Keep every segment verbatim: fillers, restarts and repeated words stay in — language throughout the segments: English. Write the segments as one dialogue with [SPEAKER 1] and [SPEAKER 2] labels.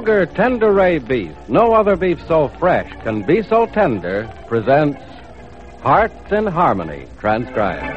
[SPEAKER 1] Kroger Tenderay Beef, no other beef so fresh can be so tender, presents Hearts in Harmony, transcribed.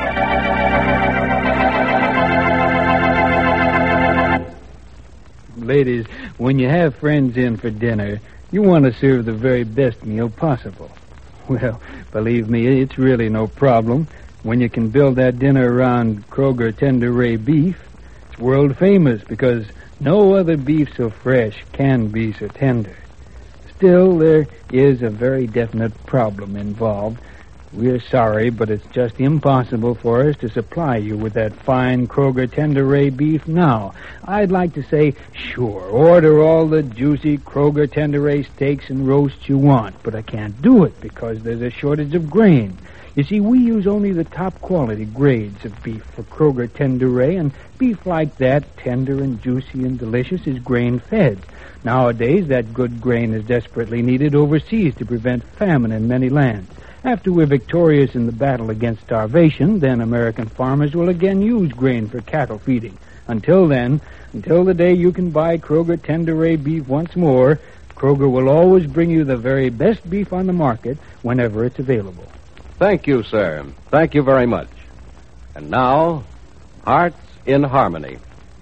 [SPEAKER 2] Ladies, when you have friends in for dinner, you want to serve the very best meal possible. Well, believe me, it's really no problem. When you can build that dinner around Kroger Tenderay Beef, it's world famous because no other beef so fresh can be so tender. Still, there is a very definite problem involved. We're sorry, but it's just impossible for us to supply you with that fine Kroger Tenderay beef now. I'd like to say, sure, order all the juicy Kroger Tenderay steaks and roasts you want, but I can't do it because there's a shortage of grain. You see, we use only the top quality grades of beef for Kroger Tenderay, and beef like that, tender and juicy and delicious, is grain-fed. Nowadays, that good grain is desperately needed overseas to prevent famine in many lands. After we're victorious in the battle against starvation, then American farmers will again use grain for cattle feeding. Until then, until the day you can buy Kroger Tenderay beef once more, Kroger will always bring you the very best beef on the market whenever it's available.
[SPEAKER 1] Thank you, sir. Thank you very much. And now, Hearts in Harmony.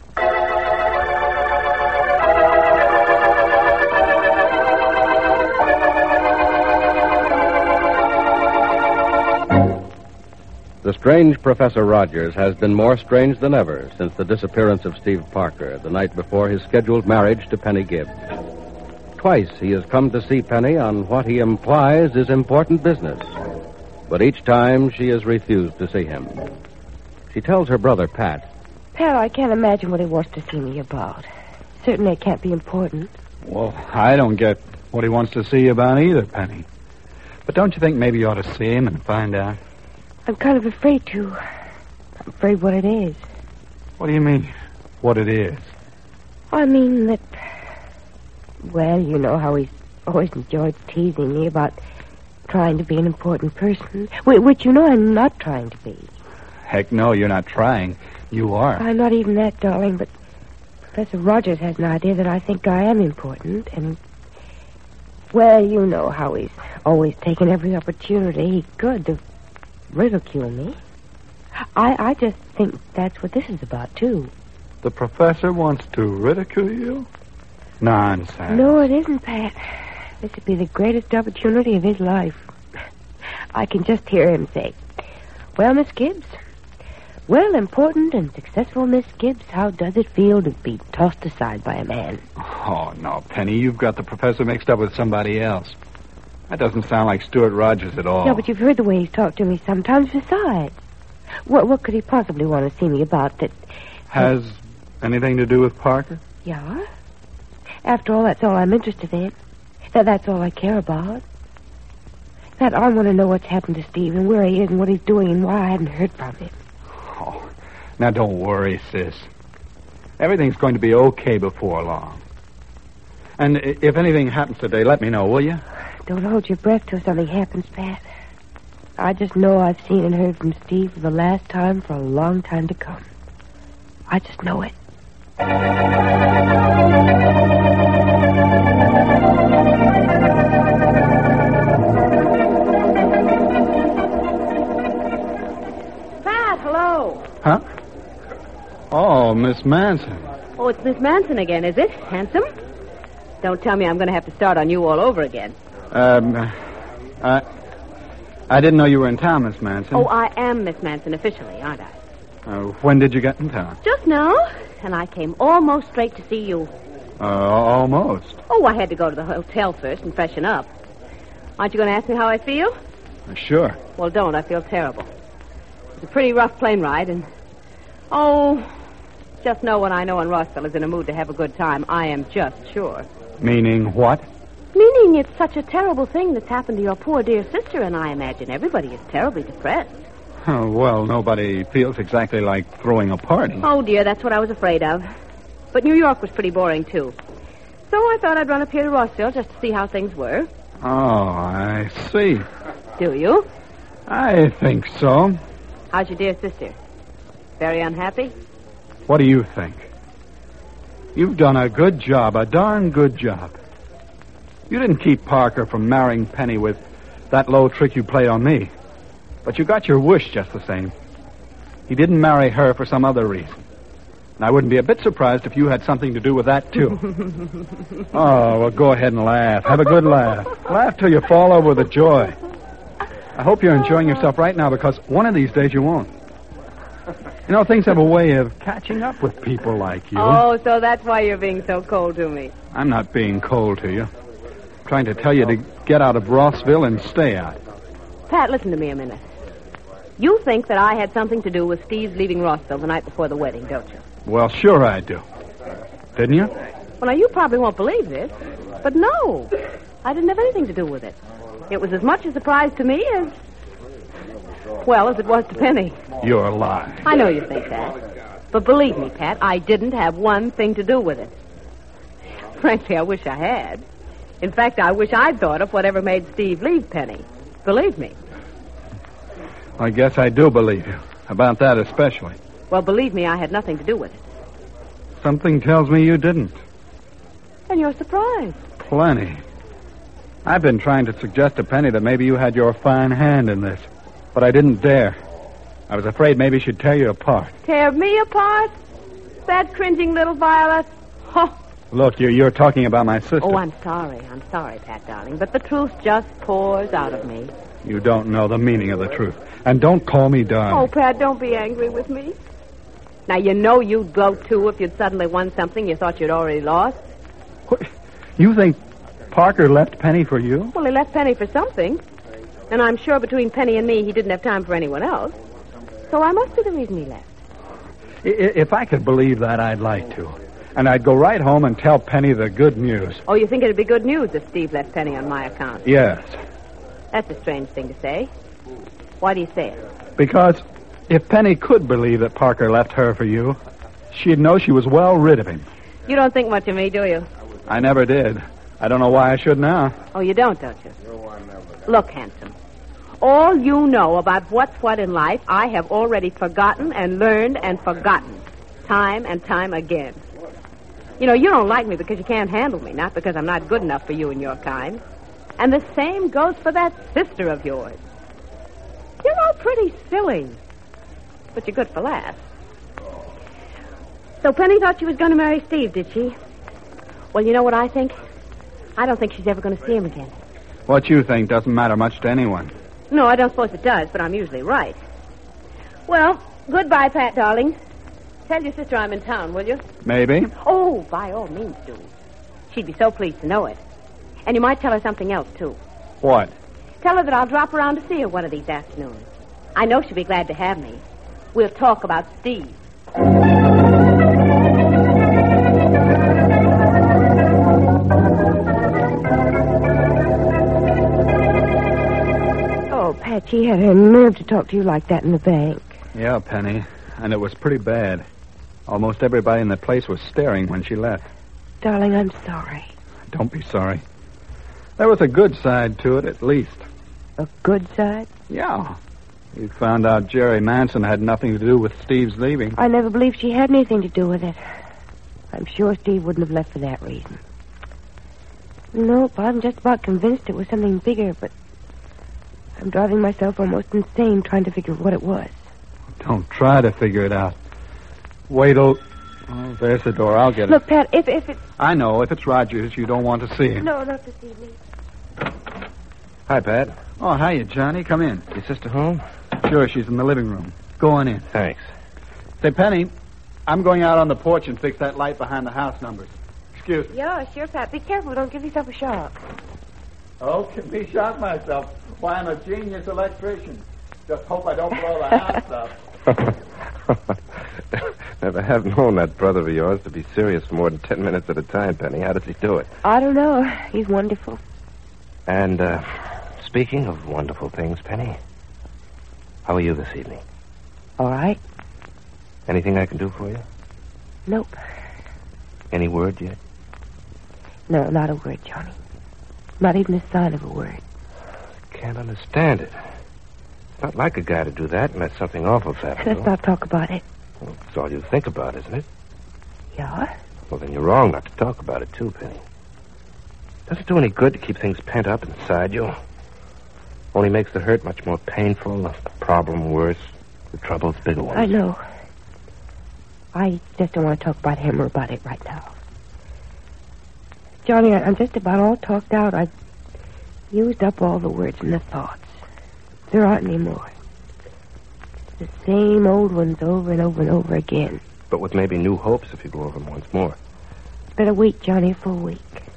[SPEAKER 1] The strange Professor Rogers has been more strange than ever since the disappearance of Steve Parker the night before his scheduled marriage to Penny Gibbs. Twice he has come to see Penny on what he implies is important business, but each time she has refused to see him. She tells her brother, Pat.
[SPEAKER 3] Pat, I can't imagine what he wants to see me about. Certainly it can't be important.
[SPEAKER 4] Well, I don't get what he wants to see you about either, Penny. But don't you think maybe you ought to see him and find out?
[SPEAKER 3] I'm kind of afraid to. I'm afraid what it is.
[SPEAKER 4] What do you mean, what it is?
[SPEAKER 3] I mean that... Well, you know how he's always enjoyed teasing me about trying to be an important person, which you know I'm not trying to be.
[SPEAKER 4] Heck no, you're not trying. You are.
[SPEAKER 3] I'm not even that, darling, but Professor Rogers has an idea that I think I am important, and... Well, you know how he's always taken every opportunity he could to ridicule me. I, I just think that's what this is about, too.
[SPEAKER 4] The professor wants to ridicule you? Nonsense.
[SPEAKER 3] No, it isn't, Pat. This would be the greatest opportunity of his life. I can just hear him say, "Well, Miss Gibbs, well, important and successful Miss Gibbs, how does it feel to be tossed aside by a man?"
[SPEAKER 4] Oh, no, Penny, you've got the professor mixed up with somebody else. That doesn't sound like Stuart Rogers at all.
[SPEAKER 3] No, but you've heard the way he's talked to me sometimes. Besides, what what could he possibly want to see me about that...
[SPEAKER 4] Has anything to do with Parker?
[SPEAKER 3] Yeah. After all, that's all I'm interested in. That That's all I care about. That I want to know what's happened to Steve and where he is and what he's doing and why I haven't heard from him.
[SPEAKER 4] Oh, now don't worry, sis. Everything's going to be okay before long. And if anything happens today, let me know, will you?
[SPEAKER 3] Don't hold your breath till something happens, Pat. I just know I've seen and heard from Steve for the last time for a long time to come. I just know it.
[SPEAKER 5] Pat, hello.
[SPEAKER 4] Huh? Oh, Miss Manson.
[SPEAKER 5] Oh, it's Miss Manson again, is it? Handsome? Don't tell me I'm going to have to start on you all over again.
[SPEAKER 4] Um, I, I didn't know you were in town, Miss Manson.
[SPEAKER 5] Oh, I am Miss Manson officially, aren't I?
[SPEAKER 4] Uh, when did you get in town?
[SPEAKER 5] Just now, and I came almost straight to see you.
[SPEAKER 4] Uh, almost.
[SPEAKER 5] Oh, I had to go to the hotel first and freshen up. Aren't you going to ask me how I feel?
[SPEAKER 4] Uh, sure.
[SPEAKER 5] Well, don't. I feel terrible. It's a pretty rough plane ride, and... Oh, just know when I know when Rossville is in a mood to have a good time, I am just sure.
[SPEAKER 4] Meaning what?
[SPEAKER 5] Meaning it's such a terrible thing that's happened to your poor dear sister, and I imagine everybody is terribly depressed.
[SPEAKER 4] Oh, well, nobody feels exactly like throwing a party.
[SPEAKER 5] Oh, dear, that's what I was afraid of. But New York was pretty boring, too. So I thought I'd run up here to Rossville just to see how things were.
[SPEAKER 4] Oh, I see.
[SPEAKER 5] Do you?
[SPEAKER 4] I think so.
[SPEAKER 5] How's your dear sister? Very unhappy?
[SPEAKER 4] What do you think? You've done a good job, a darn good job. You didn't keep Parker from marrying Penny with that low trick you played on me. But you got your wish just the same. He didn't marry her for some other reason. And I wouldn't be a bit surprised if you had something to do with that, too. Oh, well, go ahead and laugh. Have a good laugh. Laugh till you fall over with joy. I hope you're enjoying yourself right now, because one of these days you won't. You know, things have a way of catching up with people like you.
[SPEAKER 5] Oh, so that's why you're being so cold to me.
[SPEAKER 4] I'm not being cold to you. I'm trying to tell you to get out of Rossville and stay out.
[SPEAKER 5] Pat, listen to me a minute. You think that I had something to do with Steve's leaving Rossville the night before the wedding, don't you?
[SPEAKER 4] Well, sure I do. Didn't you?
[SPEAKER 5] Well, now, you probably won't believe this, but no. I didn't have anything to do with it. It was as much a surprise to me as, well, as it was to Penny.
[SPEAKER 4] You're lying.
[SPEAKER 5] I know you think that. But believe me, Pat, I didn't have one thing to do with it. Frankly, I wish I had. In fact, I wish I'd thought of whatever made Steve leave Penny. Believe me.
[SPEAKER 4] I guess I do believe you. About that especially.
[SPEAKER 5] Well, believe me, I had nothing to do with it.
[SPEAKER 4] Something tells me you didn't.
[SPEAKER 5] And you're surprised.
[SPEAKER 4] Plenty. I've been trying to suggest to Penny that maybe you had your fine hand in this, but I didn't dare. I was afraid maybe she'd tear you apart.
[SPEAKER 5] Tear me apart? That cringing little Violet? Oh.
[SPEAKER 4] Look, you're, you're talking about my sister.
[SPEAKER 5] Oh, I'm sorry. I'm sorry, Pat, darling, but the truth just pours out of me.
[SPEAKER 4] You don't know the meaning of the truth. And don't call me darling.
[SPEAKER 5] Oh, Pat, don't be angry with me. Now, you know you'd gloat, too, if you'd suddenly won something you thought you'd already lost.
[SPEAKER 4] What? You think Parker left Penny for you?
[SPEAKER 5] Well, he left Penny for something. And I'm sure between Penny and me, he didn't have time for anyone else. So I must be the reason he left.
[SPEAKER 4] If I could believe that, I'd like to. And I'd go right home and tell Penny the good news.
[SPEAKER 5] Oh, you think it'd be good news if Steve left Penny on my account?
[SPEAKER 4] Yes.
[SPEAKER 5] That's a strange thing to say. Why do you say it?
[SPEAKER 4] Because if Penny could believe that Parker left her for you, she'd know she was well rid of him.
[SPEAKER 5] You don't think much of me, do you?
[SPEAKER 4] I never did. I don't know why I should now.
[SPEAKER 5] Oh, you don't, don't you? Look, handsome. All you know about what's what in life, I have already forgotten and learned and forgotten. Time and time again. You know, you don't like me because you can't handle me, not because I'm not good enough for you and your kind. And the same goes for that sister of yours. You're all pretty silly, but you're good for laughs. So Penny thought she was going to marry Steve, did she? Well, you know what I think? I don't think she's ever going to see him again.
[SPEAKER 4] What you think doesn't matter much to anyone.
[SPEAKER 5] No, I don't suppose it does, but I'm usually right. Well, goodbye, Pat, darling. Tell your sister I'm in town, will you?
[SPEAKER 4] Maybe.
[SPEAKER 5] Oh, by all means, do. She'd be so pleased to know it. And you might tell her something else, too.
[SPEAKER 4] What?
[SPEAKER 5] Tell her that I'll drop around to see her one of these afternoons. I know she'll be glad to have me. We'll talk about Steve.
[SPEAKER 3] Oh, Pat, she had her nerve to talk to you like that in the bank.
[SPEAKER 4] Yeah, Penny. And it was pretty bad. Almost everybody in the place was staring when she left.
[SPEAKER 3] Darling, I'm sorry.
[SPEAKER 4] Don't be sorry. There was a good side to it, at least.
[SPEAKER 3] A good side?
[SPEAKER 4] Yeah. We found out Jerry Manson had nothing to do with Steve's leaving.
[SPEAKER 3] I never believed she had anything to do with it. I'm sure Steve wouldn't have left for that reason. Nope, I'm just about convinced it was something bigger, but I'm driving myself almost insane trying to figure what it was.
[SPEAKER 4] Don't try to figure it out. Wait till... Oh, there's the door. I'll get it.
[SPEAKER 3] Look, Pat, if, if it's...
[SPEAKER 4] I know. If it's Rogers, you don't want to see him.
[SPEAKER 3] No, not this evening.
[SPEAKER 1] Hi, Pat.
[SPEAKER 4] Oh, hiya, Johnny. Come in.
[SPEAKER 1] Your sister home?
[SPEAKER 4] Sure, she's in the living room. Go on in.
[SPEAKER 1] Thanks.
[SPEAKER 4] Say, Penny, I'm going out on the porch and fix that light behind the house numbers. Excuse me.
[SPEAKER 3] Yeah, sure, Pat. Be careful. Don't give yourself a shock.
[SPEAKER 4] Oh, can be shot myself. Why, I'm a genius electrician. Just hope I don't blow the house up.
[SPEAKER 6] Never have known that brother of yours to be serious for more than ten minutes at a time, Penny. How does he do it?
[SPEAKER 3] I don't know. He's wonderful.
[SPEAKER 6] And, uh, speaking of wonderful things, Penny, how are you this evening?
[SPEAKER 3] All right.
[SPEAKER 6] Anything I can do for you?
[SPEAKER 3] Nope.
[SPEAKER 6] Any word yet?
[SPEAKER 3] No, not a word, Johnny. Not even a sign of a word.
[SPEAKER 6] Can't understand it. It's not like a guy to do that unless something awful's happened.
[SPEAKER 3] Let's not talk about it.
[SPEAKER 6] Well, it's all you think about, isn't it?
[SPEAKER 3] Yeah?
[SPEAKER 6] Well, then you're wrong not to talk about it, too, Penny. Doesn't do any good to keep things pent up inside you. Only makes the hurt much more painful, the problem worse, the trouble's bigger one.
[SPEAKER 3] I know. I just don't want to talk about him or about it right now. Johnny, I'm just about all talked out. I've used up all the words and the thoughts. There aren't any more. The same old ones over and over and over again.
[SPEAKER 6] But with maybe new hopes if you go over them once more.
[SPEAKER 3] Been a week, Johnny, for a week.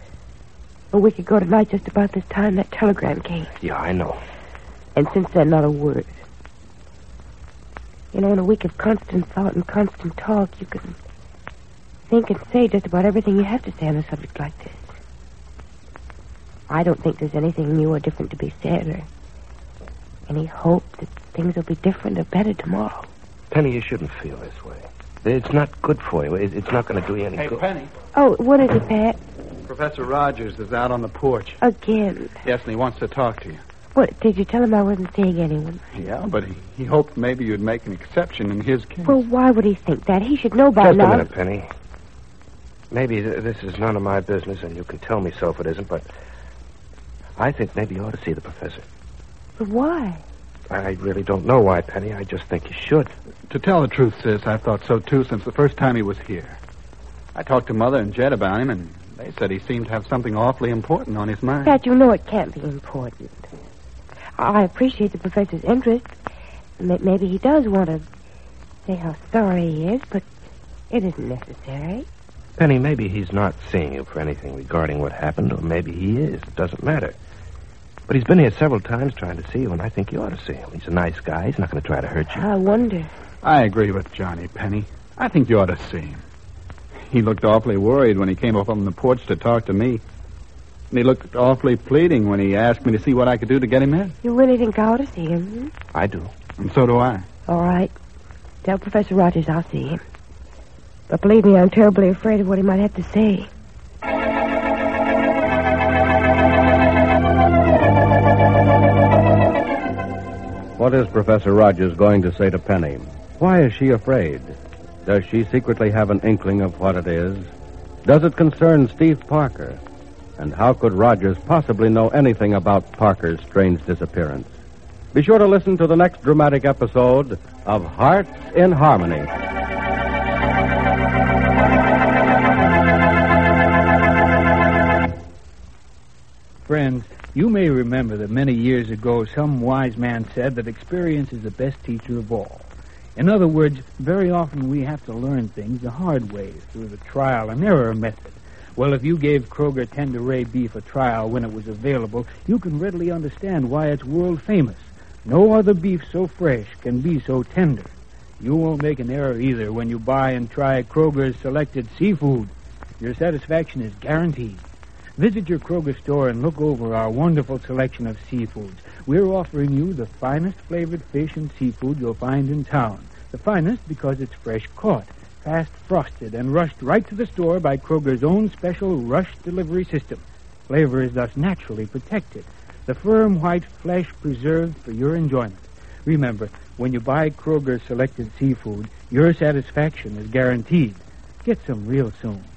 [SPEAKER 3] A week ago tonight, just about this time, that telegram came.
[SPEAKER 6] Yeah, I know.
[SPEAKER 3] And since then, not a word. You know, in a week of constant thought and constant talk, you can think and say just about everything you have to say on a subject like this. I don't think there's anything new or different to be said, or any hope that things will be different or better tomorrow.
[SPEAKER 6] Penny, you shouldn't feel this way. It's not good for you. It's not going to do you any
[SPEAKER 4] Hey,
[SPEAKER 6] good.
[SPEAKER 4] Penny.
[SPEAKER 3] Oh, what is it, Pat?
[SPEAKER 4] Professor Rogers is out on the porch.
[SPEAKER 3] Again.
[SPEAKER 4] Yes, and he wants to talk to you.
[SPEAKER 3] What, did you tell him I wasn't seeing anyone?
[SPEAKER 4] Yeah, but he, he hoped maybe you'd make an exception in his case.
[SPEAKER 3] Well, why would he think that? He should know by
[SPEAKER 6] Just
[SPEAKER 3] now.
[SPEAKER 6] a minute, Penny. Maybe th- this is none of my business, and you can tell me so if it isn't, but I think maybe you ought to see the professor.
[SPEAKER 3] But why?
[SPEAKER 6] I really don't know why, Penny. I just think you should.
[SPEAKER 4] To tell the truth, sis, I've thought so, too, since the first time he was here. I talked to Mother and Jed about him, and they said he seemed to have something awfully important on his mind.
[SPEAKER 3] Pat, you know it can't be important. I appreciate the professor's interest. M- Maybe he does want to say how sorry he is, but it isn't necessary.
[SPEAKER 6] Penny, maybe he's not seeing you for anything regarding what happened, or maybe he is. It doesn't matter. But he's been here several times trying to see you, and I think you ought to see him. He's a nice guy. He's not going to try to hurt you.
[SPEAKER 3] I wonder.
[SPEAKER 4] I agree with Johnny, Penny. I think you ought to see him. He looked awfully worried when he came up on the porch to talk to me. And he looked awfully pleading when he asked me to see what I could do to get him in.
[SPEAKER 3] You really think I ought to see him? Hmm?
[SPEAKER 6] I do.
[SPEAKER 4] And so do I.
[SPEAKER 3] All right. Tell Professor Rogers I'll see him. But believe me, I'm terribly afraid of what he might have to say.
[SPEAKER 1] What is Professor Rogers going to say to Penny? Why is she afraid? Does she secretly have an inkling of what it is? Does it concern Steve Parker? And how could Rogers possibly know anything about Parker's strange disappearance? Be sure to listen to the next dramatic episode of Hearts in Harmony.
[SPEAKER 2] Friends, you may remember that many years ago some wise man said that experience is the best teacher of all. In other words, very often we have to learn things the hard way through the trial and error method. Well, if you gave Kroger Tenderay beef a trial when it was available, you can readily understand why it's world famous. No other beef so fresh can be so tender. You won't make an error either when you buy and try Kroger's selected seafood. Your satisfaction is guaranteed. Visit your Kroger store and look over our wonderful selection of seafoods. We're offering you the finest flavored fish and seafood you'll find in town. The finest because it's fresh caught, fast frosted, and rushed right to the store by Kroger's own special rush delivery system. Flavor is thus naturally protected. The firm white flesh preserved for your enjoyment. Remember, when you buy Kroger selected seafood, your satisfaction is guaranteed. Get some real soon.